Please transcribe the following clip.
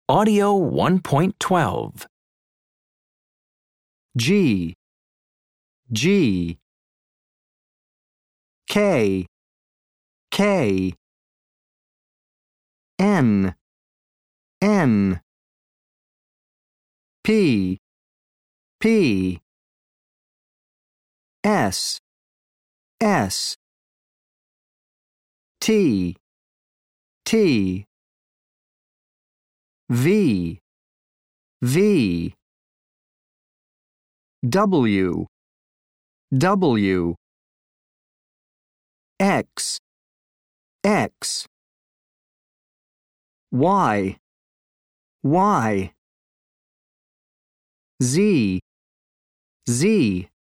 Audio 1.12. G, G. K, K. N, N. P, P. S, S. T, T. V, V. W, W. X, X. Y, Y. Z, Z.